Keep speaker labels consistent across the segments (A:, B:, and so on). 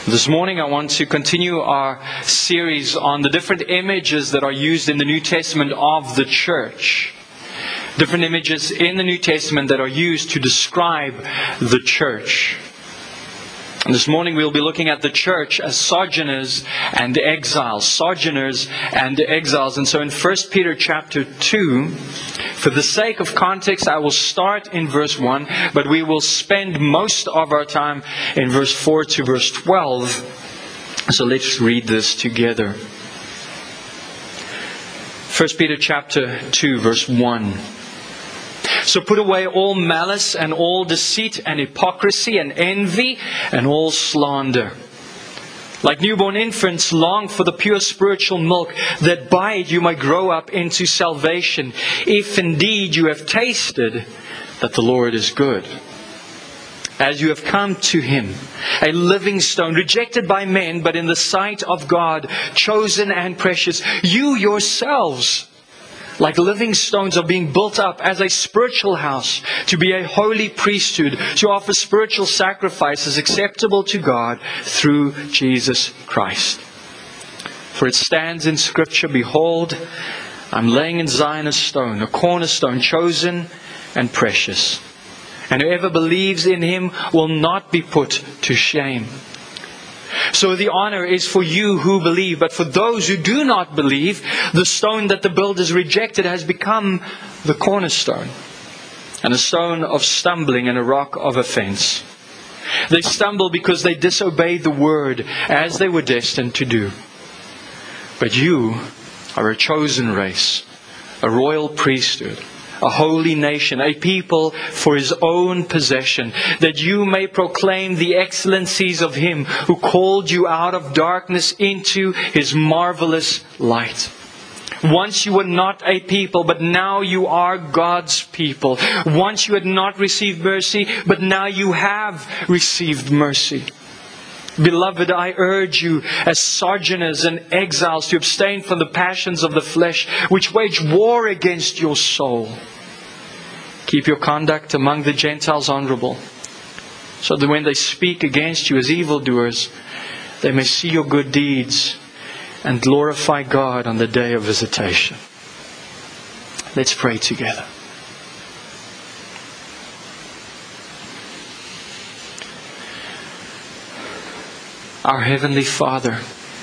A: This morning I want to continue our series on the different images that are used in the New Testament of the church. Different images in the New Testament that are used to describe the church. And this morning we'll be looking at the church as sojourners and exiles. Sojourners and exiles. And so in 1 Peter chapter 2, for the sake of context, I will start in verse 1, but we will spend most of our time in verse 4 to verse 12. So let's read this together. 1 Peter chapter 2, verse 1. So put away all malice and all deceit and hypocrisy and envy and all slander. Like newborn infants, long for the pure spiritual milk, that by it you might grow up into salvation, if indeed you have tasted that the Lord is good. As you have come to Him, a living stone, rejected by men, but in the sight of God, chosen and precious, you yourselves, like living stones, are being built up as a spiritual house, to be a holy priesthood, to offer spiritual sacrifices acceptable to God through Jesus Christ. For it stands in Scripture, behold, I'm laying in Zion a stone, a cornerstone, chosen and precious. And whoever believes in Him will not be put to shame. So the honor is for you who believe, but for those who do not believe, the stone that the builders rejected has become the cornerstone, and a stone of stumbling and a rock of offense. They stumble because they disobeyed the word as they were destined to do. But you are a chosen race, a royal priesthood, a holy nation, a people for His own possession, that you may proclaim the excellencies of Him who called you out of darkness into His marvelous light. Once you were not a people, but now you are God's people. Once you had not received mercy, but now you have received mercy. Beloved, I urge you as sojourners and exiles to abstain from the passions of the flesh, which wage war against your soul. Keep your conduct among the Gentiles honorable, so that when they speak against you as evildoers, they may see your good deeds and glorify God on the day of visitation. Let's pray together. Our Heavenly Father,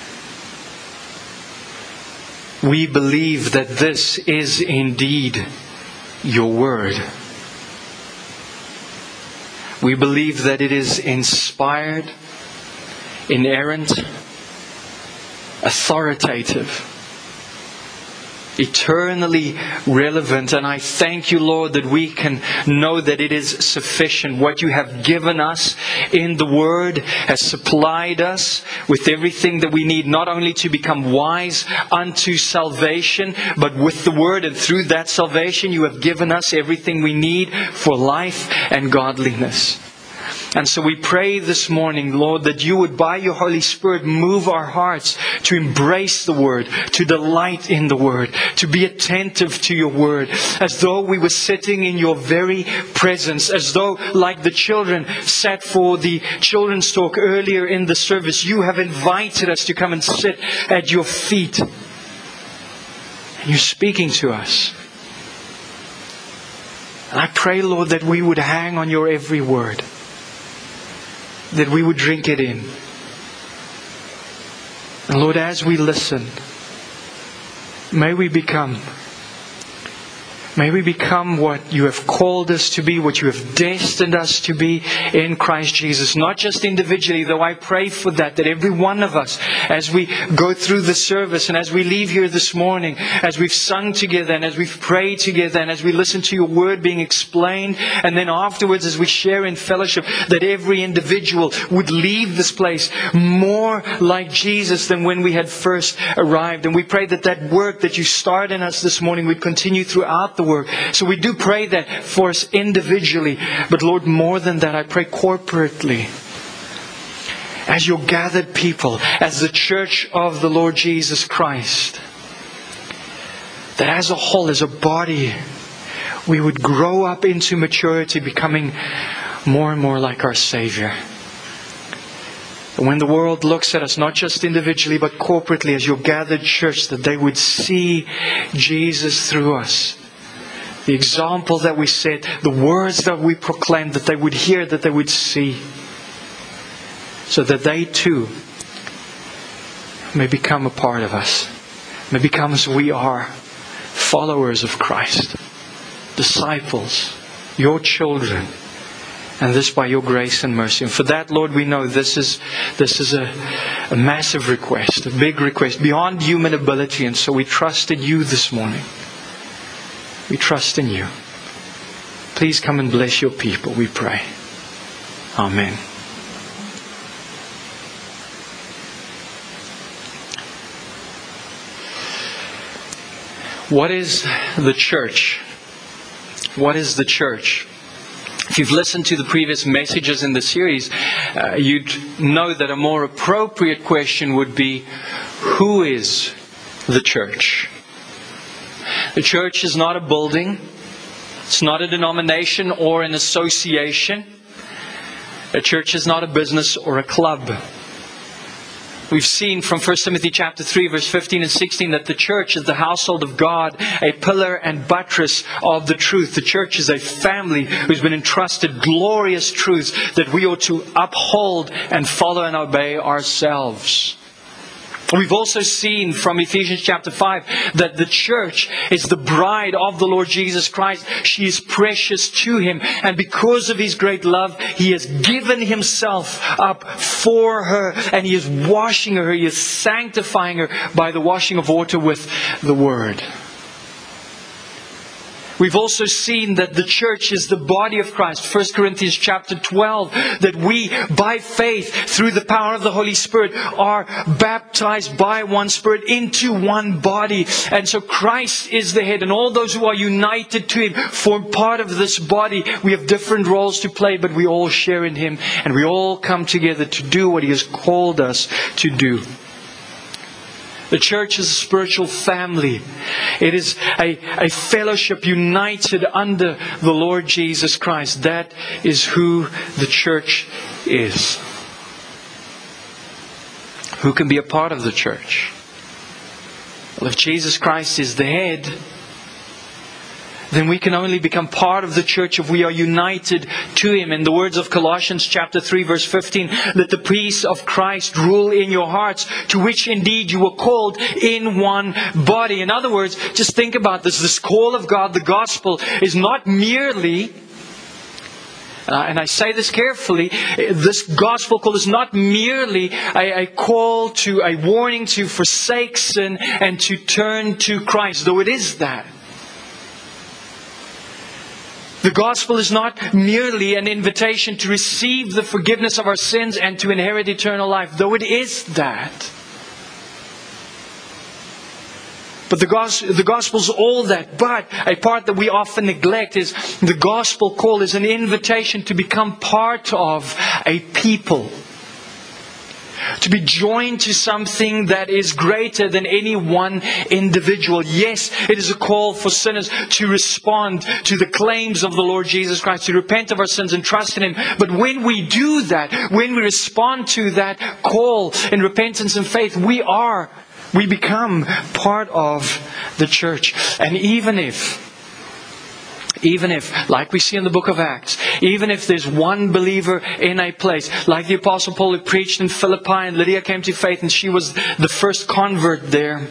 A: we believe that this is indeed your Word. We believe that it is inspired, inerrant, authoritative, eternally relevant. And I thank you, Lord, that we can know that it is sufficient. What you have given us in the Word has supplied us with everything that we need, not only to become wise unto salvation, but with the Word and through that salvation you have given us everything we need for life and godliness. And so we pray this morning, Lord, that you would, by your Holy Spirit, move our hearts to embrace the Word, to delight in the Word, to be attentive to your Word, as though we were sitting in your very presence, as though, like the children sat for the children's talk earlier in the service, you have invited us to come and sit at your feet. And you're speaking to us. And I pray, Lord, that we would hang on your every word, that we would drink it in. And Lord, as we listen, may we become what you have called us to be, what you have destined us to be in Christ Jesus. Not just individually, though I pray for that every one of us, as we go through the service and as we leave here this morning, as we've sung together and as we've prayed together and as we listen to your word being explained, and then afterwards as we share in fellowship, that every individual would leave this place more like Jesus than when we had first arrived. And we pray that that work that you start in us this morning would continue throughout the work. So we do pray that for us individually, but Lord, more than that, I pray corporately, as your gathered people, as the church of the Lord Jesus Christ, that as a whole, as a body, we would grow up into maturity, becoming more and more like our Savior. When the world looks at us, not just individually, but corporately as your gathered church, that they would see Jesus through us. The example that we set, the words that we proclaim, that they would hear, that they would see. So that they too may become a part of us. May become as we are, followers of Christ, disciples, your children. And this by your grace and mercy. And for that, Lord, we know this is a massive request, a big request, beyond human ability. And so we trust in you this morning. We trust in you. Please come and bless your people, we pray. Amen. What is the church? What is the church? If you've listened to the previous messages in the series, you'd know that a more appropriate question would be, who is the church? The church is not a building. It's not a denomination or an association. A church is not a business or a club. We've seen from 1 Timothy chapter 3, verse 15 and 16, that the church is the household of God, a pillar and buttress of the truth. The church is a family who's been entrusted glorious truths that we ought to uphold and follow and obey ourselves. We've also seen from Ephesians chapter 5 that the church is the bride of the Lord Jesus Christ. She is precious to Him. And because of His great love, He has given Himself up for her. And He is washing her. He is sanctifying her by the washing of water with the Word. We've also seen that the church is the body of Christ. 1 Corinthians chapter 12. That we, by faith, through the power of the Holy Spirit, are baptized by one Spirit into one body. And so Christ is the head. And all those who are united to Him form part of this body. We have different roles to play, but we all share in Him. And we all come together to do what He has called us to do. The church is a spiritual family. It is a fellowship united under the Lord Jesus Christ. That is who the church is. Who can be a part of the church? Well, if Jesus Christ is the head, then we can only become part of the church if we are united to Him. In the words of Colossians chapter 3 verse 15, let the peace of Christ rule in your hearts, to which indeed you were called in one body. In other words, just think about this. This call of God, the gospel, is not merely, and I say this carefully, this gospel call is not merely a call to, a warning to forsake sin and to turn to Christ, though it is that. The gospel is not merely an invitation to receive the forgiveness of our sins and to inherit eternal life, though it is that. But the gospel is all that. But a part that we often neglect is the gospel call is an invitation to become part of a people. To be joined to something that is greater than any one individual. Yes, it is a call for sinners to respond to the claims of the Lord Jesus Christ, to repent of our sins and trust in Him. But when we do that, when we respond to that call in repentance and faith, we become part of the church. And even if, like we see in the book of Acts, even if there's one believer in a place, like the Apostle Paul who preached in Philippi and Lydia came to faith and she was the first convert there.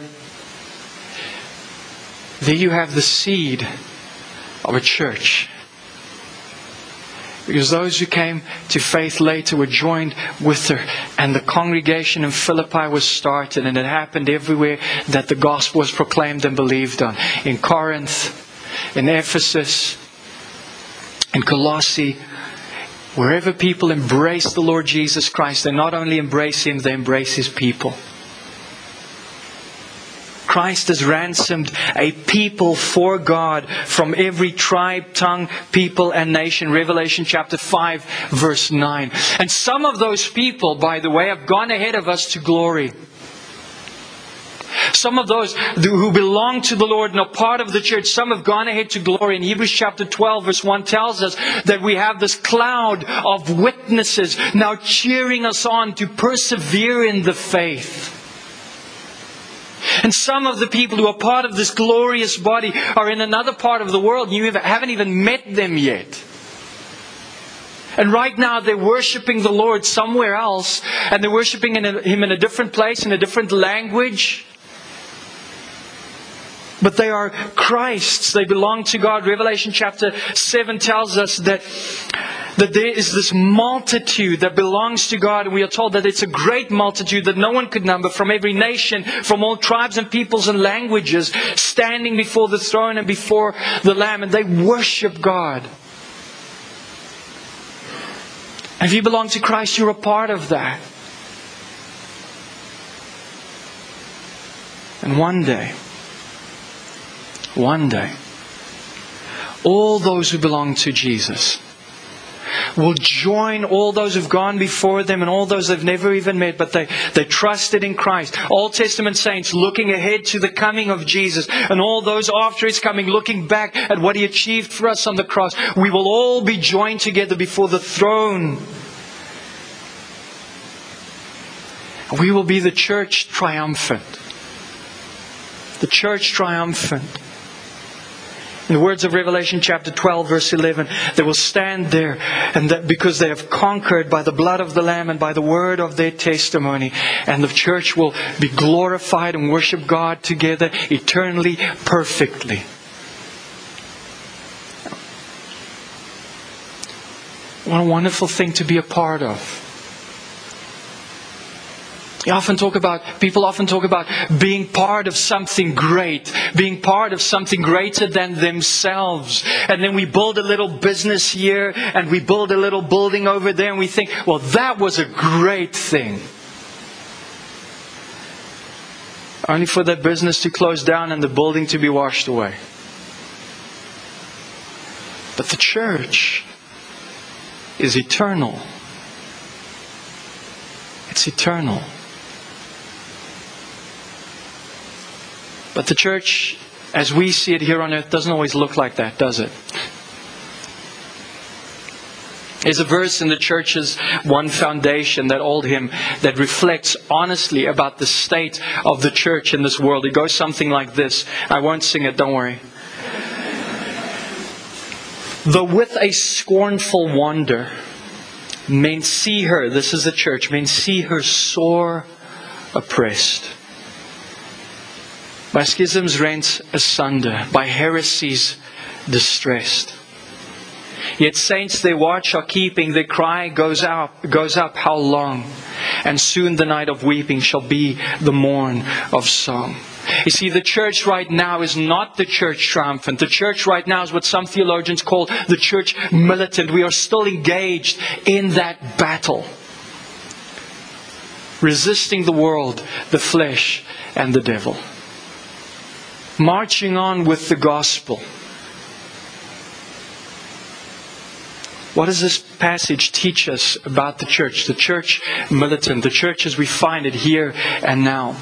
A: There you have the seed of a church. Because those who came to faith later were joined with her. And the congregation in Philippi was started. And it happened everywhere that the gospel was proclaimed and believed on. In Corinth, in Ephesus, in Colossae, wherever people embrace the Lord Jesus Christ, they not only embrace Him, they embrace His people. Christ has ransomed a people for God from every tribe, tongue, people and nation. Revelation chapter 5 verse 9. And some of those people, by the way, have gone ahead of us to glory. Some of those who belong to the Lord and are part of the church, some have gone ahead to glory. In Hebrews chapter 12 verse 1 tells us that we have this cloud of witnesses now cheering us on to persevere in the faith. And some of the people who are part of this glorious body are in another part of the world. You haven't even met them yet. And right now they're worshiping the Lord somewhere else. And they're worshiping Him in a different place, in a different language. But they are Christ's. They belong to God. Revelation chapter 7 tells us that there is this multitude that belongs to God. And we are told that it's a great multitude that no one could number, from every nation, from all tribes and peoples and languages, standing before the throne and before the Lamb. And they worship God. And if you belong to Christ, you're a part of that. And one day, all those who belong to Jesus will join all those who've gone before them and all those they've never even met, but they trusted in Christ. Old Testament saints looking ahead to the coming of Jesus, and all those after His coming looking back at what He achieved for us on the cross. We will all be joined together before the throne. We will be the church triumphant. The church triumphant. In the words of Revelation chapter 12 verse 11, they will stand there, and that because they have conquered by the blood of the Lamb and by the word of their testimony. And the church will be glorified and worship God together eternally, perfectly. What a wonderful thing to be a part of. People often talk about being part of something great, being part of something greater than themselves. And then we build a little business here, and we build a little building over there, and we think, well, that was a great thing. Only for that business to close down and the building to be washed away. But the church is eternal. It's eternal. But the church, as we see it here on earth, doesn't always look like that, does it? There's a verse in the church's one foundation, that old hymn, that reflects honestly about the state of the church in this world. It goes something like this. I won't sing it, don't worry. Though with a scornful wonder, men see her, this is the church, men see her sore oppressed. By schisms rent asunder, by heresies distressed. Yet saints their watch are keeping, their cry goes up, how long? And soon the night of weeping shall be the morn of song. You see, the church right now is not the church triumphant. The church right now is what some theologians call the church militant. We are still engaged in that battle. Resisting the world, the flesh, and the devil. Marching on with the gospel. What does this passage teach us about the church? The church militant, the church as we find it here and now.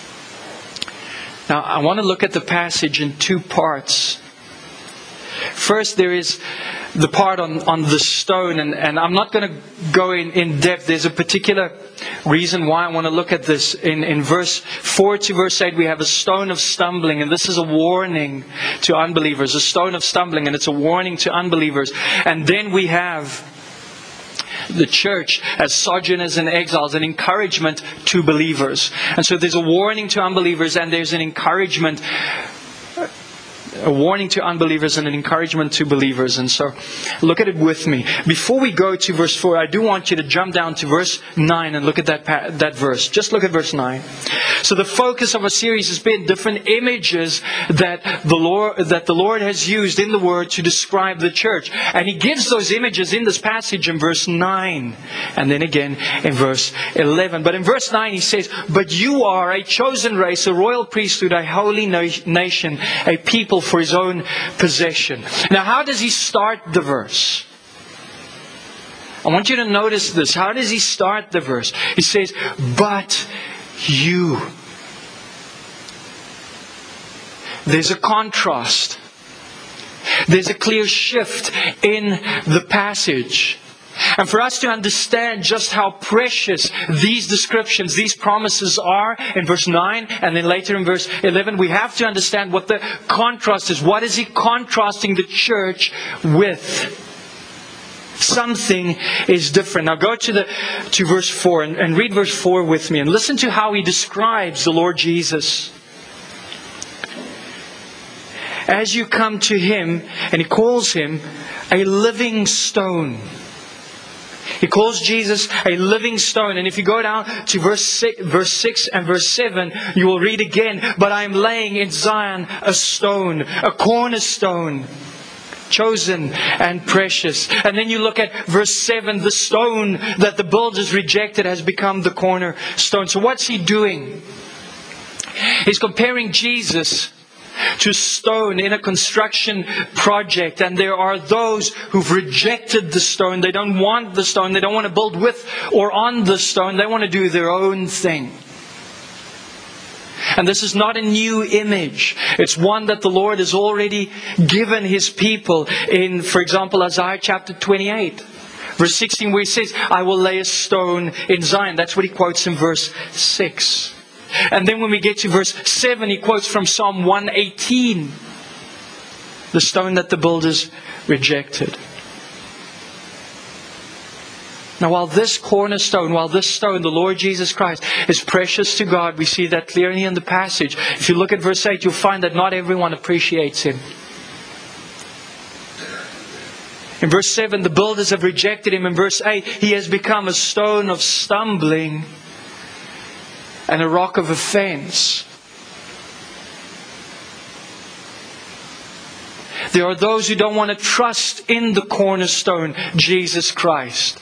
A: Now, I want to look at the passage in two parts. First, there is the part on the stone, and I'm not going to go in depth. There's a particular reason why I want to look at this. In verse 4 to verse 8, we have a stone of stumbling, and this is a warning to unbelievers. A stone of stumbling, and it's a warning to unbelievers. And then we have the church as sojourners and exiles, an encouragement to believers. And so there's a warning to unbelievers, and there's an encouragement. A warning to unbelievers and an encouragement to believers. And so look at it with me. Before we go to verse 4, I do want you to jump down to verse 9 and look at that verse. Just look at verse 9. So the focus of our series has been different images that the Lord has used in the Word to describe the church. And He gives those images in this passage in verse 9. And then again in verse 11. But in verse 9 He says, "But you are a chosen race, a royal priesthood, a holy nation, a people for His own possession." Now, how does He start the verse? I want you to notice this. How does He start the verse? He says, "But you." there's a contrast. There's a clear shift in the passage. And for us to understand just how precious these descriptions, these promises are in verse 9 and then later in verse 11, we have to understand what the contrast is. What is he contrasting the church with? Something is different. Now go to verse 4 and read verse 4 with me and listen to how he describes the Lord Jesus. As you come to Him, and He calls Him a living stone. He calls Jesus a living stone. And if you go down to verse 6 and verse 7, you will read again, but I am laying in Zion a stone, a cornerstone, chosen and precious. And then you look at verse 7, the stone that the builders rejected has become the cornerstone. So what's He doing? He's comparing Jesus to stone in a construction project, and there are those who've rejected the stone. They don't want the stone. They don't want to build with or on the stone. They want to do their own thing. And this is not a new image. It's one that the Lord has already given His people in, for example, Isaiah chapter 28. Verse 16 where He says, I will lay a stone in Zion. That's what He quotes in verse 6. And then when we get to verse 7, He quotes from Psalm 118. The stone that the builders rejected. Now while this cornerstone, this stone, the Lord Jesus Christ, is precious to God, we see that clearly in the passage. If you look at verse 8, you'll find that not everyone appreciates Him. In verse 7, the builders have rejected Him. In verse 8, He has become a stone of stumbling and a rock of offense. There are those who don't want to trust in the cornerstone, Jesus Christ.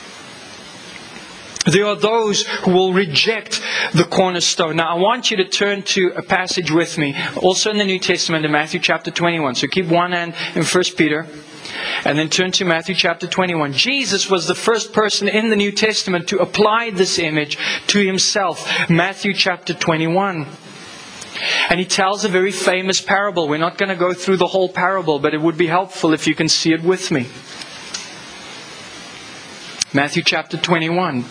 A: There are those who will reject the cornerstone. Now I want you to turn to a passage with me, also in the New Testament, in Matthew chapter 21. So keep one hand in 1 Peter. And then turn to Matthew chapter 21. Jesus was the first person in the New Testament to apply this image to Himself. Matthew chapter 21. And He tells a very famous parable. We're not going to go through the whole parable, but it would be helpful if you can see it with me. Matthew chapter 21.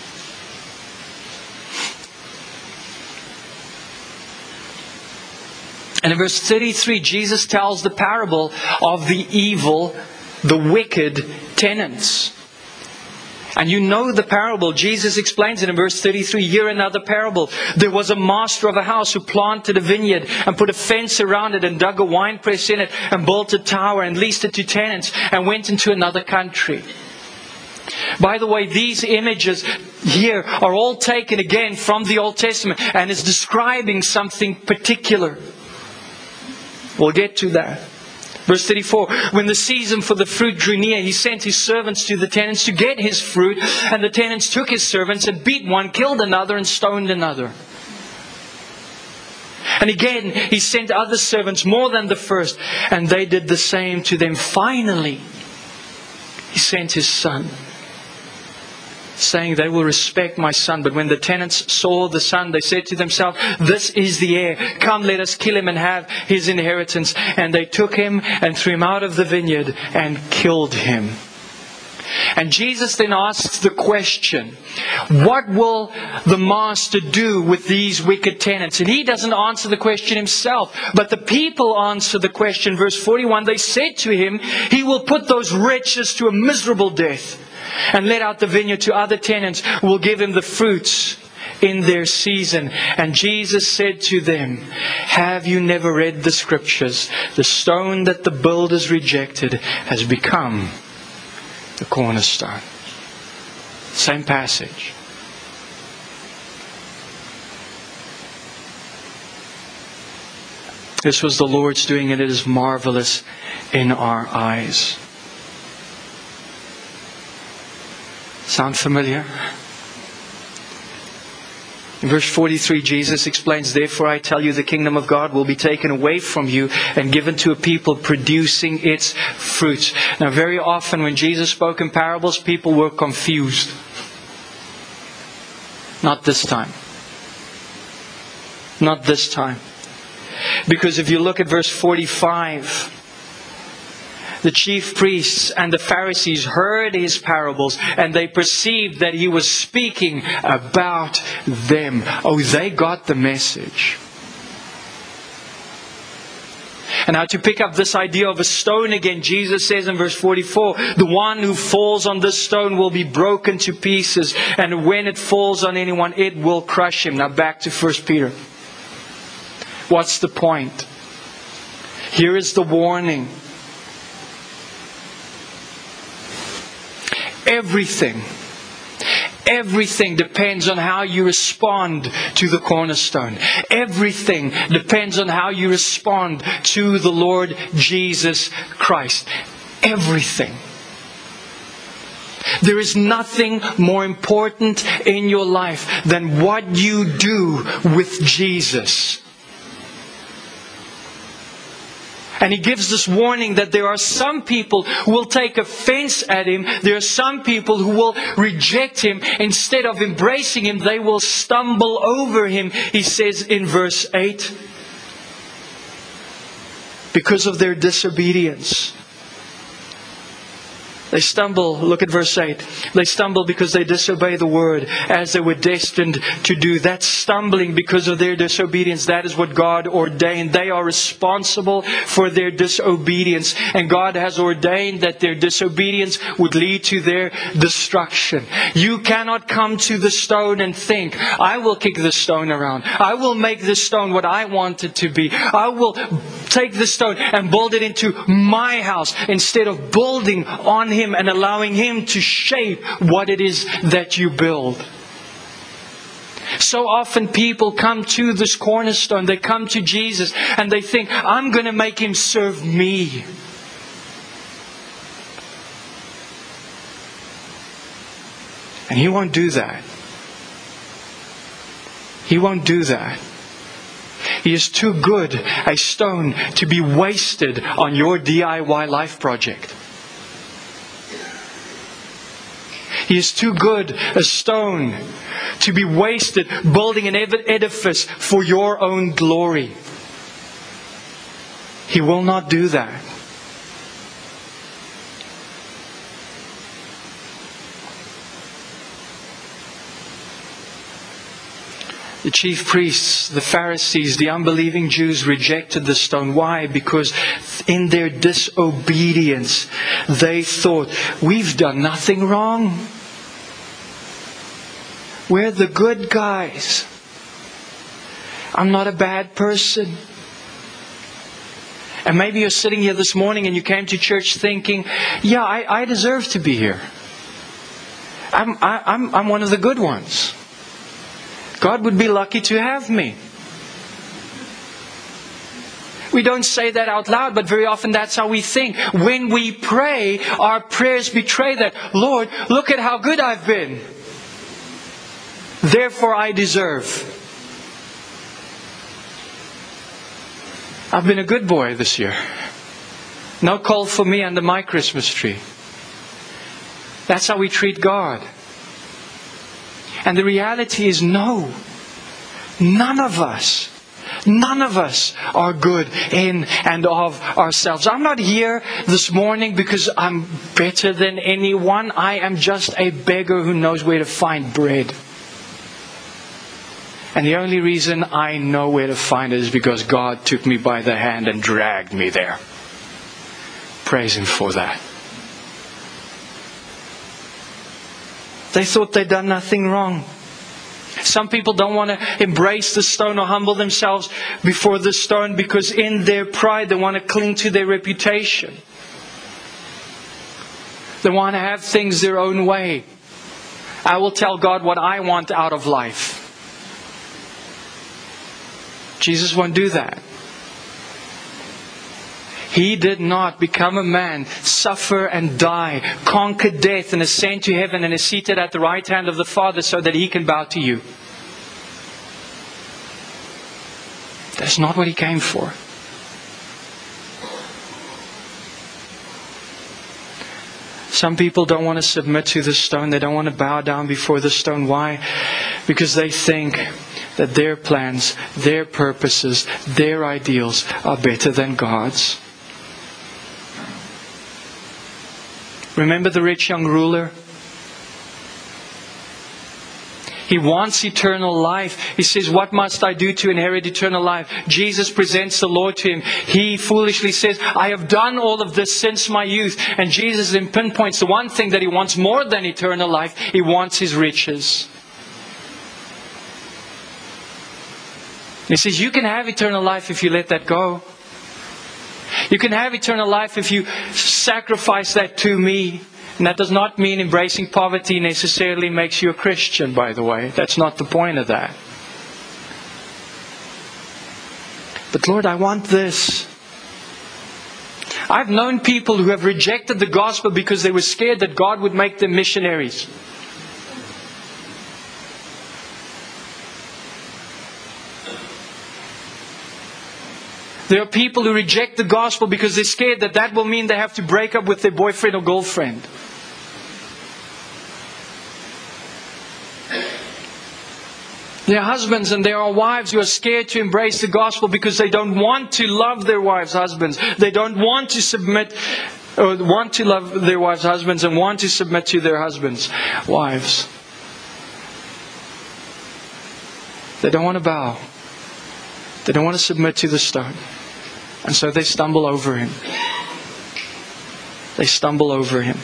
A: And in verse 33, Jesus tells the parable of the evil, the wicked tenants. And you know the parable. Jesus explains it in verse 33. Here another parable. There was a master of a house who planted a vineyard and put a fence around it and dug a winepress in it and built a tower and leased it to tenants and went into another country. By the way, these images here are all taken again from the Old Testament and is describing something particular. We'll get to that. Verse 34, when the season for the fruit drew near, he sent his servants to the tenants to get his fruit. And the tenants took his servants and beat one, killed another, and stoned another. And again, he sent other servants more than the first, and they did the same to them. Finally, he sent his son, saying, they will respect my son. But when the tenants saw the son, they said to themselves, this is the heir. Come, let us kill him and have his inheritance. And they took him and threw him out of the vineyard and killed him. And Jesus then asks the question, what will the master do with these wicked tenants? And he doesn't answer the question himself, but the people answer the question. Verse 41, they said to him, he will put those wretches to a miserable death and let out the vineyard to other tenants who will give him the fruits in their season. And Jesus said to them, have you never read the scriptures? The stone that the builders rejected has become the cornerstone. Same passage. This was the Lord's doing, and it is marvelous in our eyes. Sound familiar? In verse 43, Jesus explains, therefore I tell you, the kingdom of God will be taken away from you and given to a people producing its fruits. Now, very often when Jesus spoke in parables, people were confused. Not this time. Not this time. Because if you look at verse 45, the chief priests and the Pharisees heard his parables, and they perceived that he was speaking about them. Oh, they got the message. And now to pick up this idea of a stone again, Jesus says in verse 44, the one who falls on this stone will be broken to pieces, and when it falls on anyone, it will crush him. Now back to 1 Peter. What's the point? Here is the warning. Everything depends on how you respond to the cornerstone. Everything depends on how you respond to the Lord Jesus Christ. Everything. There is nothing more important in your life than what you do with Jesus. And He gives this warning that there are some people who will take offense at Him. There are some people who will reject Him. Instead of embracing Him, they will stumble over Him. He says in verse 8, because of their disobedience. They stumble, look at verse 8. They stumble because they disobey the word as they were destined to do. That's stumbling because of their disobedience. That is what God ordained. They are responsible for their disobedience. And God has ordained that their disobedience would lead to their destruction. You cannot come to the stone and think, I will kick the stone around. I will make this stone what I want it to be. I will take the stone and build it into my house instead of building on Him and allowing Him to shape what it is that you build. So often people come to this cornerstone, they come to Jesus and they think, I'm going to make Him serve me. And He won't do that. He won't do that. He is too good a stone to be wasted on your DIY life project. He is too good a stone to be wasted building an edifice for your own glory. He will not do that. The chief priests, the Pharisees, the unbelieving Jews rejected the stone. Why? Because in their disobedience, they thought, we've done nothing wrong. We're the good guys. I'm not a bad person. And maybe you're sitting here this morning and you came to church thinking, yeah, I deserve to be here. I'm one of the good ones. God would be lucky to have me. We don't say that out loud, but very often that's how we think. When we pray, our prayers betray that. Lord, look at how good I've been. Therefore I deserve. I've been a good boy this year. No call for me under my Christmas tree. That's how we treat God. And the reality is no. None of us are good in and of ourselves. I'm not here this morning because I'm better than anyone. I am just a beggar who knows where to find bread. And the only reason I know where to find it is because God took me by the hand and dragged me there. Praise Him for that. They thought they'd done nothing wrong. Some people don't want to embrace the stone or humble themselves before the stone because in their pride they want to cling to their reputation. They want to have things their own way. I will tell God what I want out of life. Jesus won't do that. He did not become a man, suffer and die, conquer death and ascend to heaven and is seated at the right hand of the Father so that He can bow to you. That's not what He came for. Some people don't want to submit to the stone. They don't want to bow down before the stone. Why? Because they think that their plans, their purposes, their ideals are better than God's. Remember the rich young ruler? He wants eternal life. He says, what must I do to inherit eternal life? Jesus presents the law to him. He foolishly says, I have done all of this since my youth. And Jesus then pinpoints the one thing that he wants more than eternal life. He wants his riches. And he says, you can have eternal life if you let that go. You can have eternal life if you sacrifice that to me. And that does not mean embracing poverty necessarily makes you a Christian, by the way. That's not the point of that. But Lord, I want this. I've known people who have rejected the gospel because they were scared that God would make them missionaries. There are people who reject the gospel because they're scared that that will mean they have to break up with their boyfriend or girlfriend. There are husbands and there are wives who are scared to embrace the gospel because they don't want to love their wives' husbands. They don't want to submit, or want to love their wives' husbands and want to submit to their husbands' wives. They don't want to bow. They don't want to submit to the stone. And so they stumble over him. They stumble over him.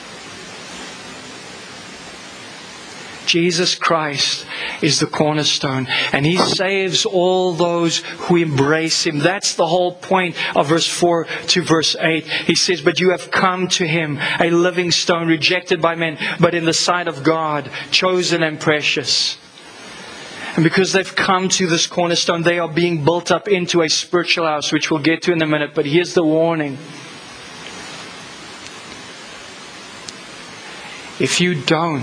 A: Jesus Christ is the cornerstone, and He saves all those who embrace Him. That's the whole point of verse 4 to verse 8. He says, but you have come to Him, a living stone, rejected by men, but in the sight of God, chosen and precious. And because they've come to this cornerstone, they are being built up into a spiritual house, which we'll get to in a minute. But here's the warning. If you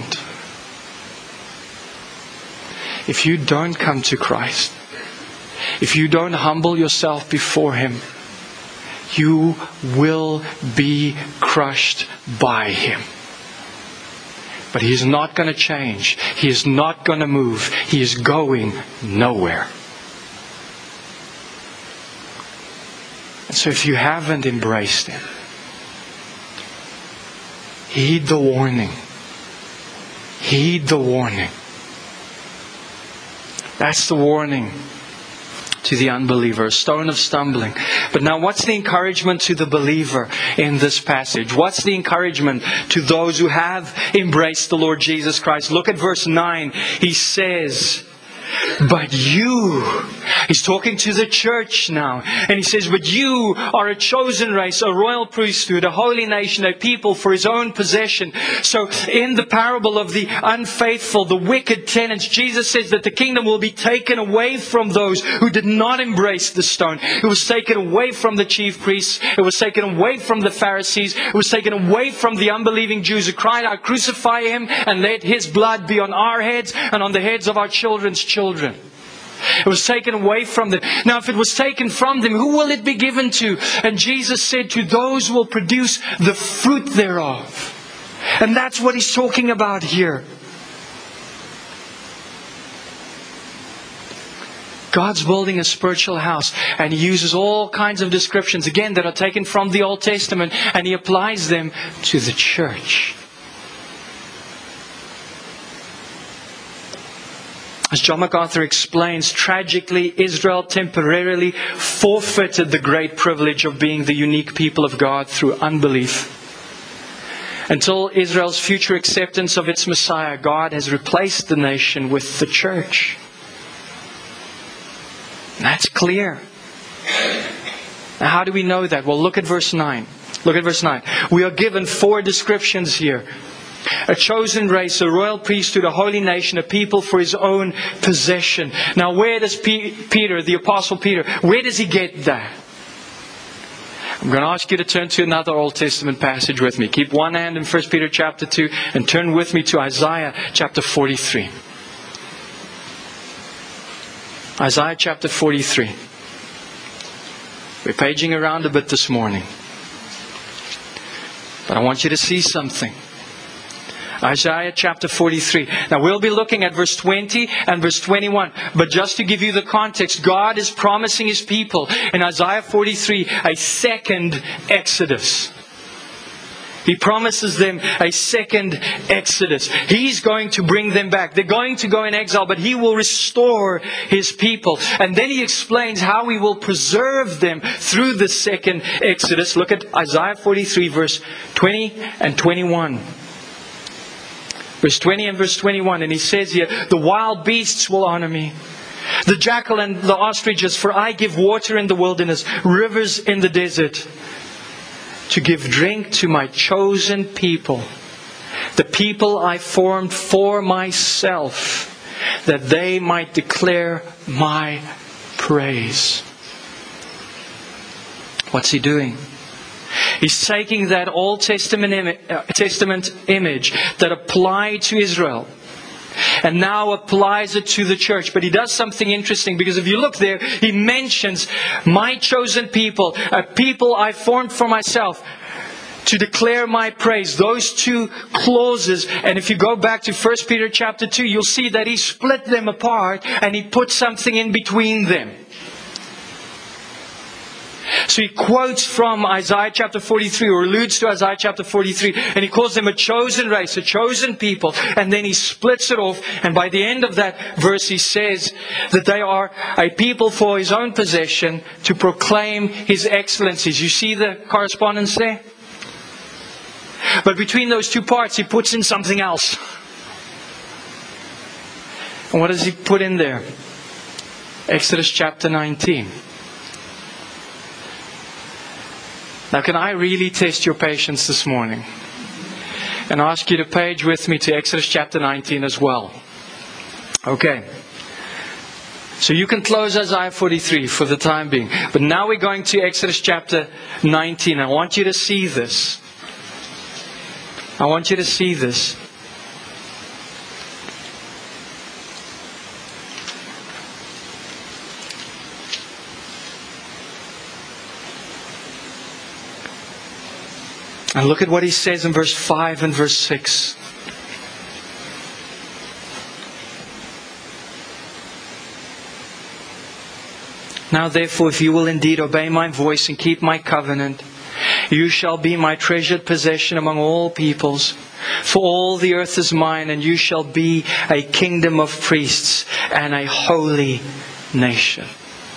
A: don't come to Christ, if you don't humble yourself before Him, you will be crushed by Him. But He is not going to change. He is not going to move. He is going nowhere. And so if you haven't embraced Him, heed the warning. Heed the warning. That's the warning to the unbeliever, a stone of stumbling. But now what's the encouragement to the believer in this passage? What's the encouragement to those who have embraced the Lord Jesus Christ? Look at verse 9. He says, but you, He's talking to the church now, and He says, but you are a chosen race, a royal priesthood, a holy nation, a people for His own possession. So in the parable of the unfaithful, the wicked tenants, Jesus says that the kingdom will be taken away from those who did not embrace the stone. It was taken away from the chief priests. It was taken away from the Pharisees. It was taken away from the unbelieving Jews who cried out, crucify Him and let His blood be on our heads and on the heads of our children's children. It was taken away from them. Now, if it was taken from them, who will it be given to? And Jesus said, to those who will produce the fruit thereof. And that's what He's talking about here. God's building a spiritual house, and He uses all kinds of descriptions, again, that are taken from the Old Testament, and He applies them to the church. As John MacArthur explains, tragically, Israel temporarily forfeited the great privilege of being the unique people of God through unbelief. Until Israel's future acceptance of its Messiah, God has replaced the nation with the church. And that's clear. Now, how do we know that? Well, look at verse 9. Look at verse 9. We are given 4 descriptions here. A chosen race, a royal priesthood, a holy nation, a people for His own possession. Now, where does Peter, the Apostle Peter, where does he get that? I'm going to ask you to turn to another Old Testament passage with me. Keep one hand in 1 Peter chapter 2 and turn with me to Isaiah chapter 43. Isaiah chapter 43. We're paging around a bit this morning. But I want you to see something. Isaiah chapter 43. Now we'll be looking at verse 20 and verse 21. But just to give you the context, God is promising His people in Isaiah 43 a second Exodus. He promises them a second Exodus. He's going to bring them back. They're going to go in exile, but He will restore His people. And then He explains how He will preserve them through the second Exodus. Look at Isaiah 43, verse 20 and 21. Verse 20 and verse 21. And He says here, the wild beasts will honor me. The jackal and the ostriches, for I give water in the wilderness, rivers in the desert, to give drink to my chosen people, the people I formed for myself, that they might declare my praise. What's He doing? He's taking that Old Testament image that applied to Israel and now applies it to the church. But He does something interesting, because if you look there, He mentions my chosen people, a people I formed for myself, to declare my praise. Those two clauses. And if you go back to 1 Peter chapter 2, you'll see that He split them apart and He put something in between them. So He quotes from Isaiah chapter 43, or alludes to Isaiah chapter 43, and He calls them a chosen race, a chosen people, and then He splits it off, and by the end of that verse He says that they are a people for His own possession, to proclaim His excellencies. You see the correspondence there? But between those two parts He puts in something else. And what does He put in there? Exodus chapter 19. Now, can I really test your patience this morning and ask you to page with me to Exodus chapter 19 as well? Okay. So you can close Isaiah 43 for the time being. But now we're going to Exodus chapter 19. I want you to see this. I want you to see this. And look at what He says in verse 5 and verse 6. Now therefore, if you will indeed obey my voice and keep my covenant, you shall be my treasured possession among all peoples. For all the earth is mine, and you shall be a kingdom of priests and a holy nation.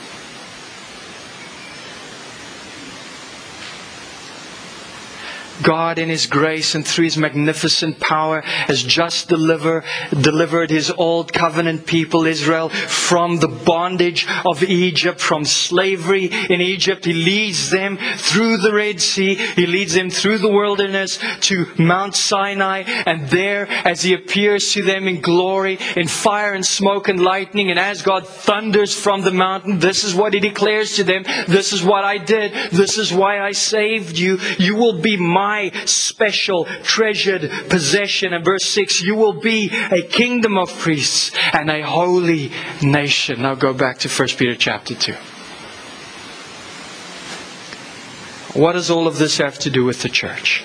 A: God in His grace and through His magnificent power has just delivered His old covenant people Israel from the bondage of Egypt, from slavery in Egypt. He leads them through the Red Sea. He leads them through the wilderness to Mount Sinai. And there, as He appears to them in glory, in fire and smoke and lightning, and as God thunders from the mountain, this is what He declares to them. This is what I did. This is why I saved you. You will be my special treasured possession. And verse 6, you will be a kingdom of priests and a holy nation. Now go back to 1 Peter chapter 2. What does all of this have to do with the church?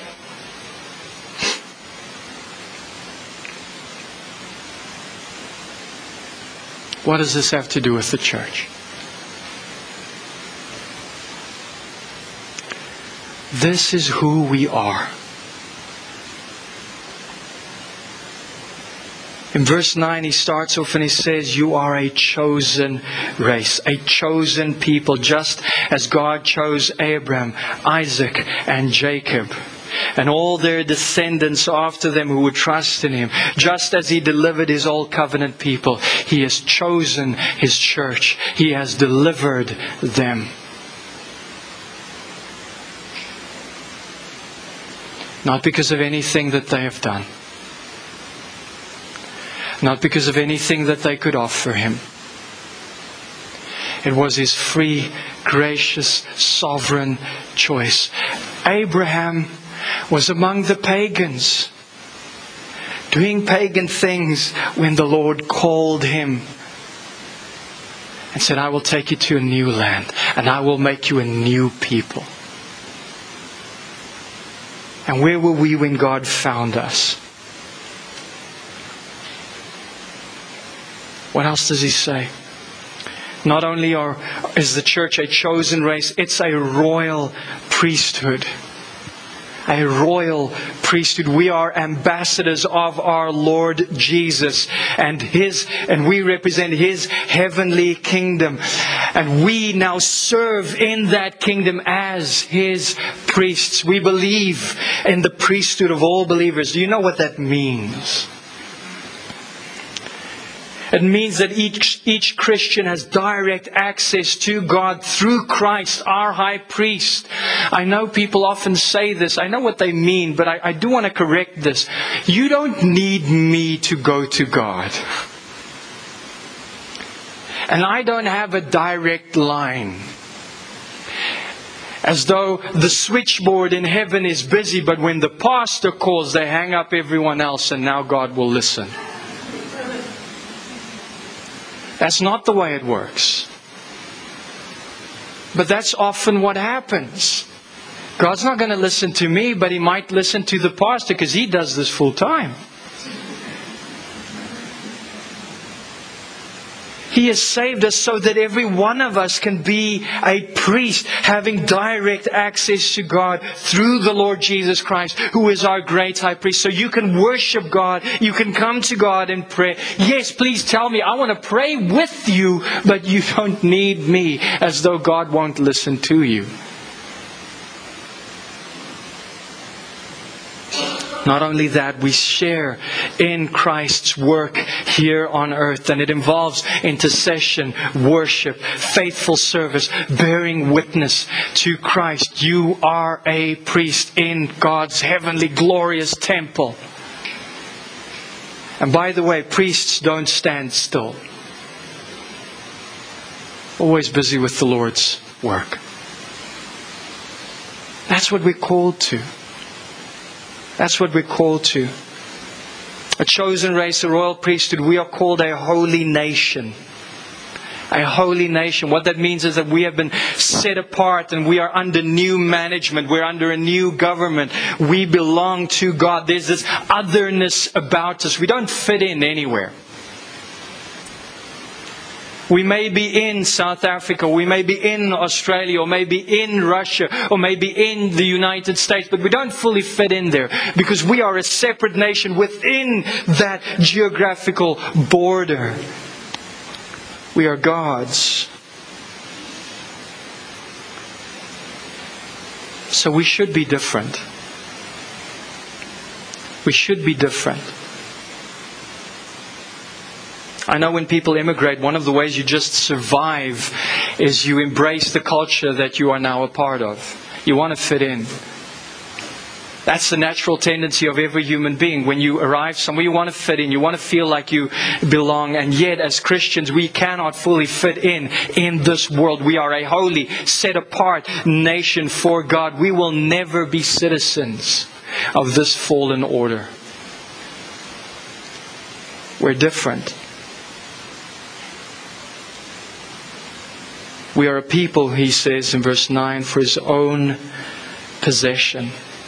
A: What does this have to do with the church? This is who we are. In verse 9 He starts off and He says, you are a chosen race, a chosen people, just as God chose Abraham, Isaac and Jacob, and all their descendants after them who would trust in Him. Just as He delivered His old covenant people, He has chosen His church. He has delivered them. Not because of anything that they have done. Not because of anything that they could offer Him. It was His free, gracious, sovereign choice. Abraham was among the pagans, doing pagan things when the Lord called him and said, I will take you to a new land and I will make you a new people. And where were we when God found us? What else does he say? Not only is the church a chosen race, it's a royal priesthood. A royal priesthood. We are ambassadors of our Lord Jesus, and we represent His heavenly kingdom. And we now serve in that kingdom as His priests. We believe in the priesthood of all believers. Do you know what that means? It means that each Christian has direct access to God through Christ, our high priest. I know people often say this. I know what they mean, but I do want to correct this. You don't need me to go to God. And I don't have a direct line. As though the switchboard in heaven is busy, but when the pastor calls, they hang up everyone else and now God will listen. That's not the way it works. But that's often what happens. God's not going to listen to me, but He might listen to the pastor because he does this full time. He has saved us so that every one of us can be a priest, having direct access to God through the Lord Jesus Christ, who is our great high priest. So you can worship God, you can come to God in prayer. Yes, please tell me, I want to pray with you, but you don't need me, as though God won't listen to you. Not only that, we share in Christ's work here on earth. And it involves intercession, worship, faithful service, bearing witness to Christ. You are a priest in God's heavenly glorious temple. And by the way, priests don't stand still. Always busy with the Lord's work. That's what we're called to. That's what we're called to. A chosen race, a royal priesthood. We are called a holy nation. A holy nation. What that means is that we have been set apart and we are under new management. We're under a new government. We belong to God. There's this otherness about us. We don't fit in anywhere. We may be in South Africa, we may be in Australia, or maybe in Russia, or maybe in the United States, but we don't fully fit in there because we are a separate nation within that geographical border. We are God's. So we should be different. We should be different. I know when people immigrate, one of the ways you just survive is you embrace the culture that you are now a part of. You want to fit in. That's the natural tendency of every human being. When you arrive somewhere, you want to fit in. You want to feel like you belong. And yet, as Christians, we cannot fully fit in this world. We are a holy, set-apart nation for God. We will never be citizens of this fallen order. We're different. We are a people, he says in verse 9, for His own possession.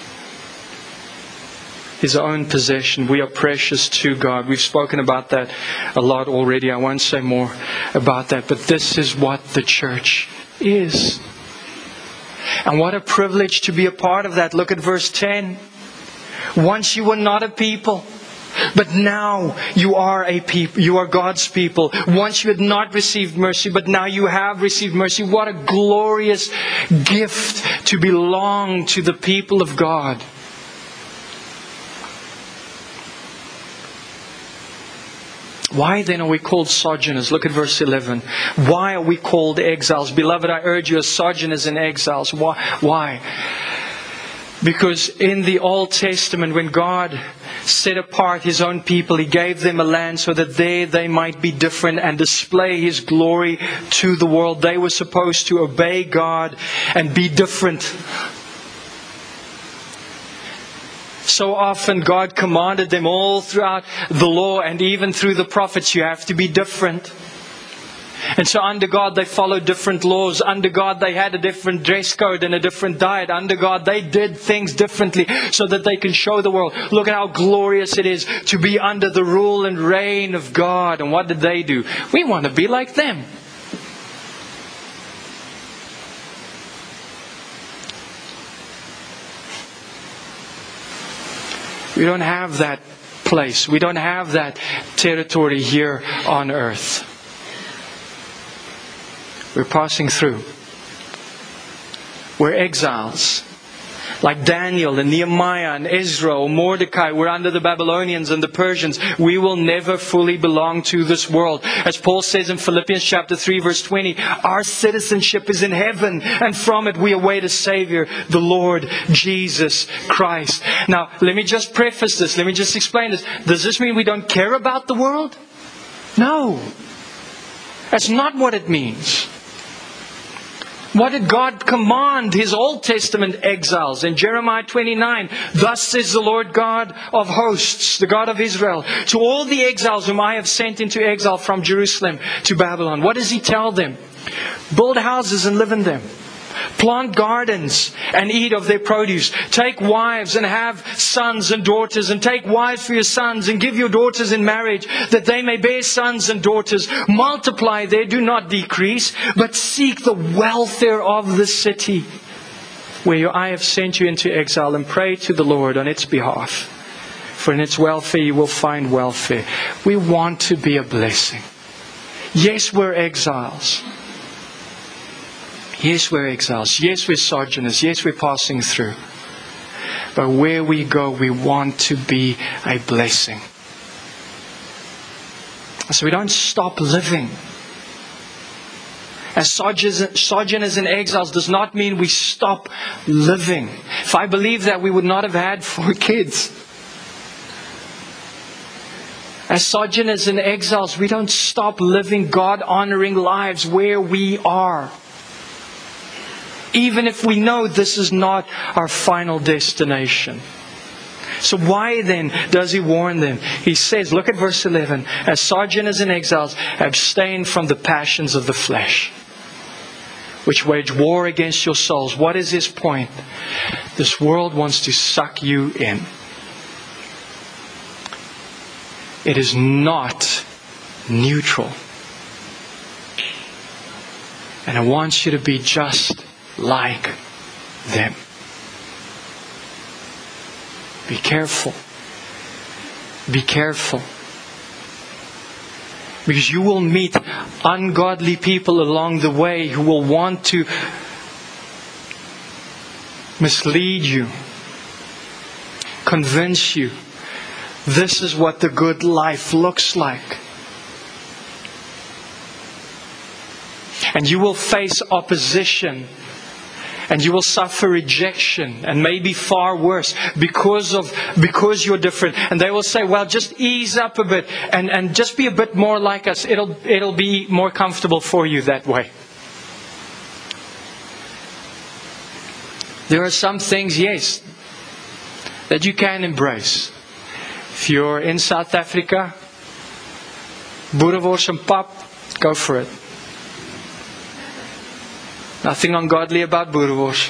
A: His own possession. We are precious to God. We've spoken about that a lot already. I won't say more about that. But this is what the church is. And what a privilege to be a part of that. Look at verse 10. Once you were not a people, but now you are a people. You are God's people. Once you had not received mercy, but now you have received mercy. What a glorious gift to belong to the people of God. Why then are we called sojourners? Look at verse 11. Why are we called exiles? Beloved, I urge you as sojourners and exiles. Why? Because in the Old Testament, when God set apart His own people, He gave them a land so that there they might be different and display His glory to the world. They were supposed to obey God and be different. So often God commanded them all throughout the law and even through the prophets, you have to be different. And so under God, they followed different laws. Under God, they had a different dress code and a different diet. Under God, they did things differently so that they can show the world, look at how glorious it is to be under the rule and reign of God. And what did they do? We want to be like them. We don't have that place. We don't have that territory here on earth. We're passing through. We're exiles. Like Daniel and Nehemiah and Ezra or Mordecai, we're under the Babylonians and the Persians. We will never fully belong to this world. As Paul says in Philippians chapter 3 verse 20, our citizenship is in heaven, and from it we await a Savior, the Lord Jesus Christ. Now, let me just preface this. Let me just explain this. Does this mean we don't care about the world? No. That's not what it means. What did God command His Old Testament exiles? In Jeremiah 29, thus says the Lord God of hosts, the God of Israel, to all the exiles whom I have sent into exile from Jerusalem to Babylon. What does He tell them? Build houses and live in them. Plant gardens and eat of their produce. Take wives and have sons and daughters. And take wives for your sons and give your daughters in marriage, that they may bear sons and daughters. Multiply there, do not decrease, but seek the welfare of the city where I have sent you into exile, and pray to the Lord on its behalf. For in its welfare you will find welfare. We want to be a blessing. Yes, we're exiles. Yes, we're exiles. Yes, we're sojourners. Yes, we're passing through. But where we go, we want to be a blessing. So we don't stop living. As sojourners and exiles does not mean we stop living. If I believed that, we would not have had 4 kids. As sojourners and exiles, we don't stop living God-honoring lives where we are. Even if we know this is not our final destination. So why then does He warn them? He says, look at verse 11. As sojourners and exiles, abstain from the passions of the flesh, which wage war against your souls. What is His point? This world wants to suck you in. It is not neutral. And it wants you to be just like them. Be careful. Be careful. Because you will meet ungodly people along the way who will want to mislead you, convince you this is what the good life looks like. And you will face opposition. And you will suffer rejection, and maybe far worse, because you're different. And they will say, well, just ease up a bit and just be a bit more like us. It'll be more comfortable for you that way. There are some things, yes, that you can embrace. If you're in South Africa, boerewors and pap, go for it. Nothing ungodly about boerewors.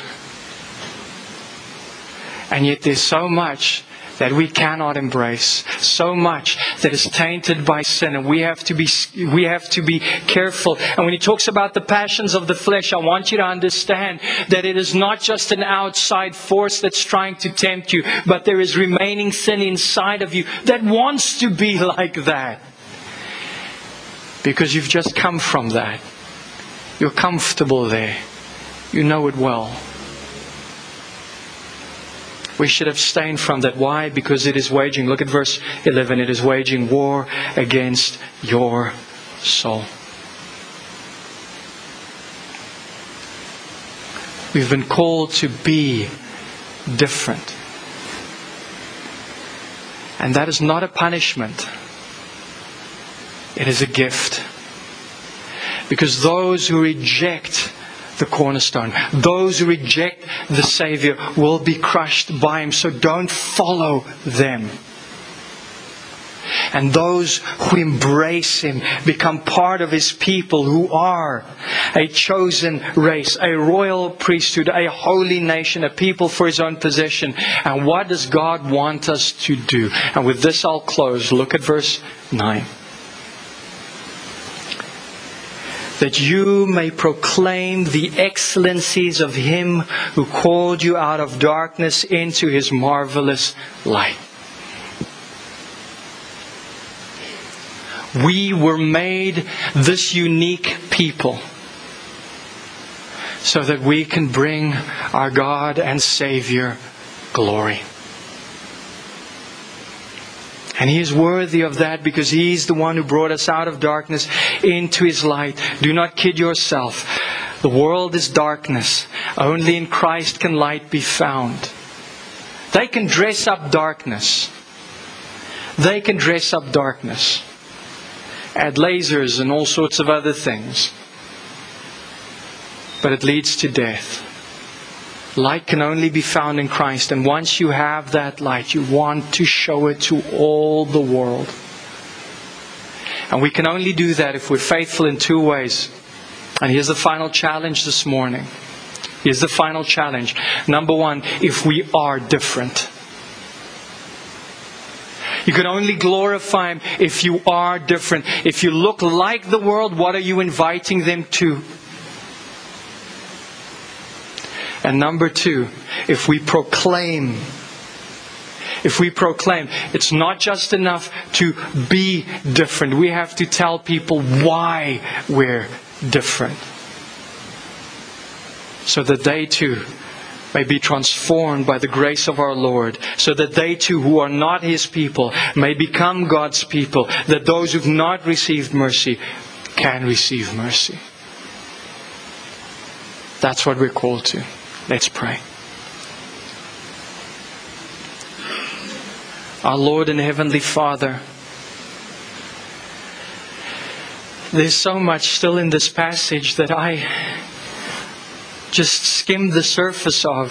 A: And yet there's so much that we cannot embrace. So much that is tainted by sin. And we have to be careful. And when he talks about the passions of the flesh, I want you to understand that it is not just an outside force that's trying to tempt you, but there is remaining sin inside of you that wants to be like that. Because you've just come from that. You're comfortable there. You know it well. We should abstain from that. Why? Because it is waging, look at verse 11, it is waging war against your soul. We've been called to be different. And that is not a punishment. It is a gift. Because those who reject the cornerstone, those who reject the Savior, will be crushed by Him. So don't follow them. And those who embrace Him become part of His people, who are a chosen race, a royal priesthood, a holy nation, a people for His own possession. And what does God want us to do? And with this I'll close. Look at verse 9. That you may proclaim the excellencies of Him who called you out of darkness into His marvelous light. We were made this unique people so that we can bring our God and Savior glory. And He is worthy of that because He is the one who brought us out of darkness into His light. Do not kid yourself. The world is darkness. Only in Christ can light be found. They can dress up darkness. They can dress up darkness. Add lasers and all sorts of other things. But it leads to death. Light can only be found in Christ. And once you have that light, you want to show it to all the world. And we can only do that if we're faithful in two ways. And here's the final challenge this morning. Here's the final challenge. Number one, if we are different. You can only glorify Him if you are different. If you look like the world, what are you inviting them to? And number two, if we proclaim, it's not just enough to be different. We have to tell people why we're different. So that they too may be transformed by the grace of our Lord. So that they too, who are not His people, may become God's people. That those who've not received mercy can receive mercy. That's what we're called to. Let's pray. Our Lord and Heavenly Father, there's so much still in this passage that I just skimmed the surface of.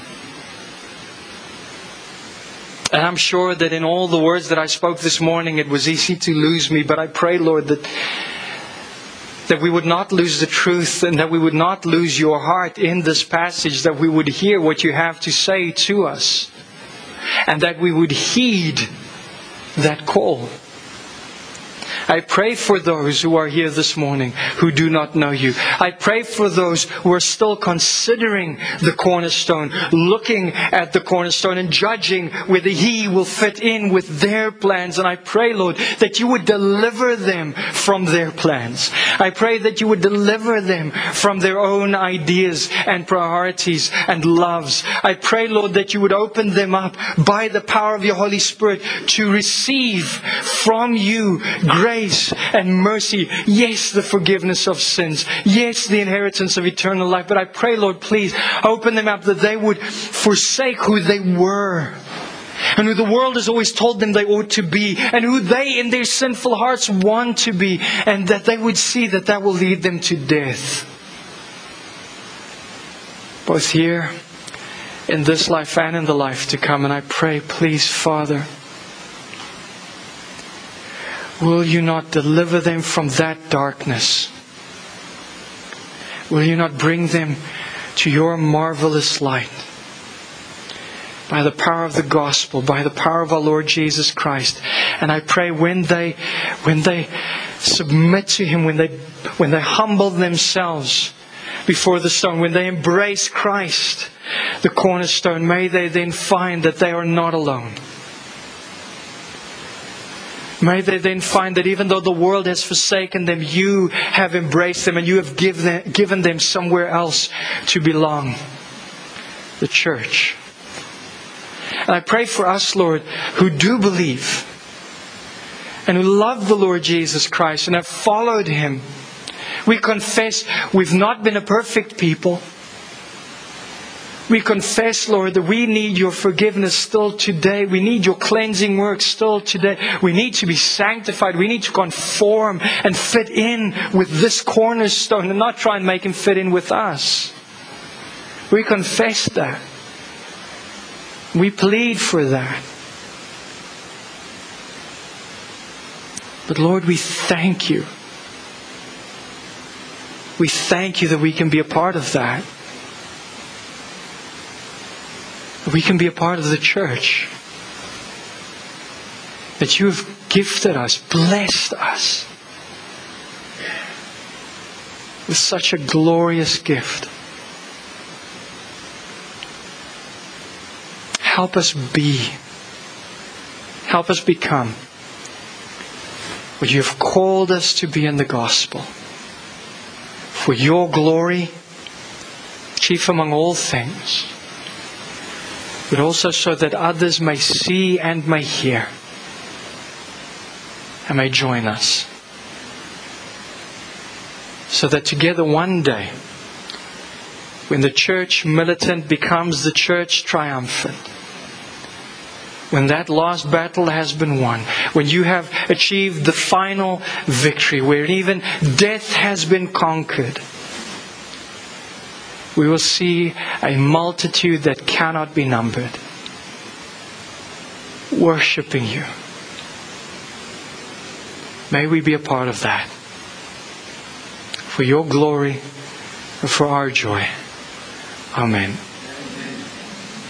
A: And I'm sure that in all the words that I spoke this morning, it was easy to lose me. But I pray, Lord, that we would not lose the truth and that we would not lose your heart in this passage, that we would hear what you have to say to us and that we would heed that call. I pray for those who are here this morning who do not know you. I pray for those who are still considering the cornerstone, looking at the cornerstone and judging whether He will fit in with their plans. And I pray, Lord, that you would deliver them from their plans. I pray that you would deliver them from their own ideas and priorities and loves. I pray, Lord, that you would open them up by the power of your Holy Spirit to receive from you grace and mercy. Yes, the forgiveness of sins. Yes, the inheritance of eternal life. But I pray, Lord, please open them up that they would forsake who they were and who the world has always told them they ought to be, and who they in their sinful hearts want to be, and that they would see that that will lead them to death. Both here in this life and in the life to come. And I pray, please, Father, will you not deliver them from that darkness? Will you not bring them to your marvelous light? By the power of the gospel, by the power of our Lord Jesus Christ. And I pray when they submit to Him, when they humble themselves before the stone, when they embrace Christ, the cornerstone, may they then find that they are not alone. May they then find that even though the world has forsaken them, you have embraced them and you have given them somewhere else to belong. The church. And I pray for us, Lord, who do believe and who love the Lord Jesus Christ and have followed Him. We confess we've not been a perfect people. We confess, Lord, that we need your forgiveness still today. We need your cleansing work still today. We need to be sanctified. We need to conform and fit in with this cornerstone and not try and make Him fit in with us. We confess that. We plead for that. But Lord, we thank you. We thank you that we can be a part of that. We can be a part of the church. That you have gifted us, blessed us with such a glorious gift. Help us be, help us become what you have called us to be in the gospel. For your glory, chief among all things, but also so that others may see and may hear and may join us. So that together one day, when the church militant becomes the church triumphant, when that last battle has been won, when you have achieved the final victory, where even death has been conquered, we will see a multitude that cannot be numbered, worshiping you. May we be a part of that. For your glory and for our joy. Amen.